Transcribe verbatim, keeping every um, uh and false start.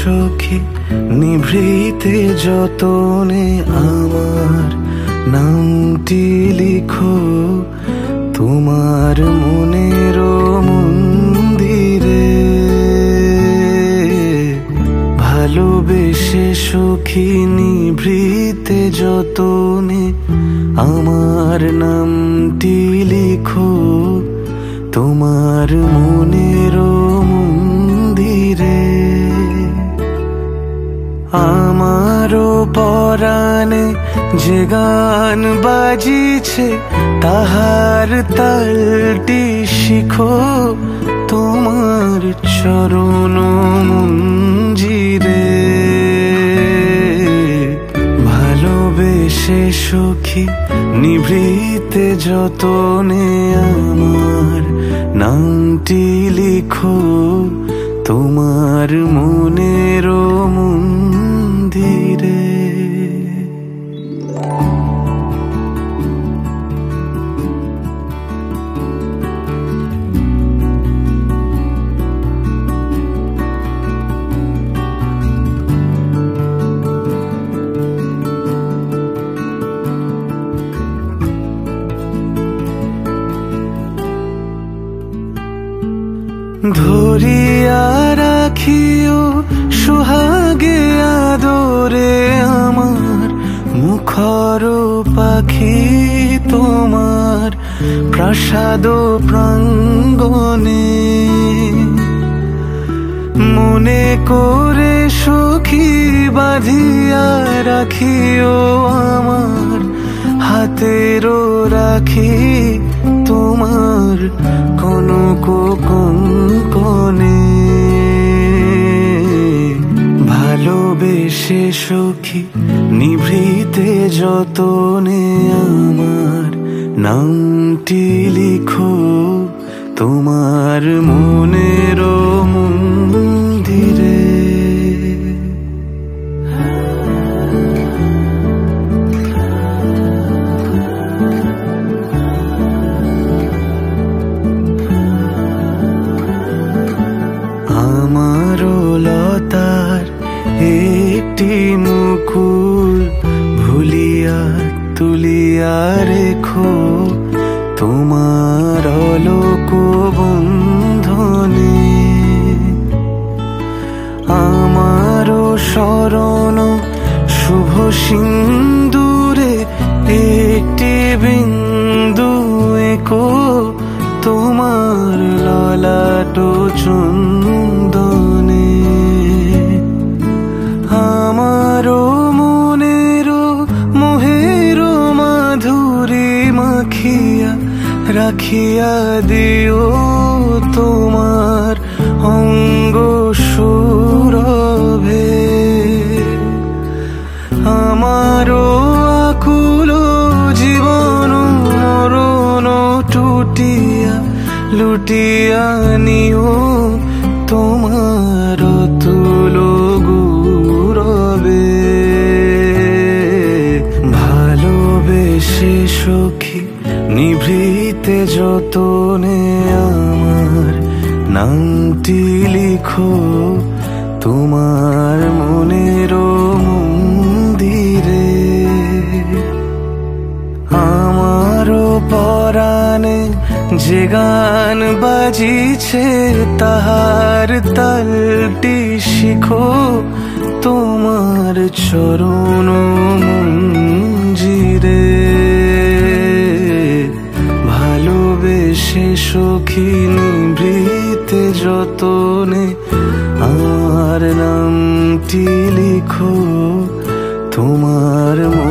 সখী নিভৃতে যতনে আমার নামটি লিখো তোমার মনের মন্দিরে। ভালোবেসে সখী নিভৃতে যতনে আমার নামটি লিখো তোমার মনের মন্দিরে। আমারও পরাণে যে গান বাজিছে তাহার তালটি শিখো তোমার চরণ মঞ্জিরে। ভালোবেসে সখী নিভৃতে যতনে আমার নামটি লিখো তোমার মনের মন্দিরে। ধরিয়া রাখিও সোহাগে আদরে আমার মুখর পাখি তোমার প্রাসাদ প্রাঙ্গণে। মনে করে সখী বাঁধিয়া রাখিও আমার হাতেরও রাখি তোমার কনক কঙ্কনে। ভালোবেসে সখী নিভৃতে যতনে আমার নামটি লিখো তোমার মনের মন্দিরে। আমারও লতার একটি মুকুল ভুলিয়া তুলিয়া রেখো তোমার অলোক বন্ধনে। আমারও শরণ শুভ সিন্দুরে একটি বিন্দু এঁকো তোমার ললাট চন্দনে। আমারও মনেরও মোহেরও মাধুরী মাখিয়া রাখিয়া দিও তোমার অঙ্গ সুরভে। আমারও আকুল জীবন মরণ টুটিয়া লুটিয়া নিও তোমার তুল গৌরবে। ভালোবেসে সখী নিভৃতে যতনে আমার নামটি লিখো তোমার মনের মন্দিরে। আমারও পরাণে যে গান বাজিছে তাহার তালটি শিখো তোমার চরণ মঞ্জিরে। ভালোবেসে সখী নিভৃতে যতনে আমার নামটি লিখো তোমার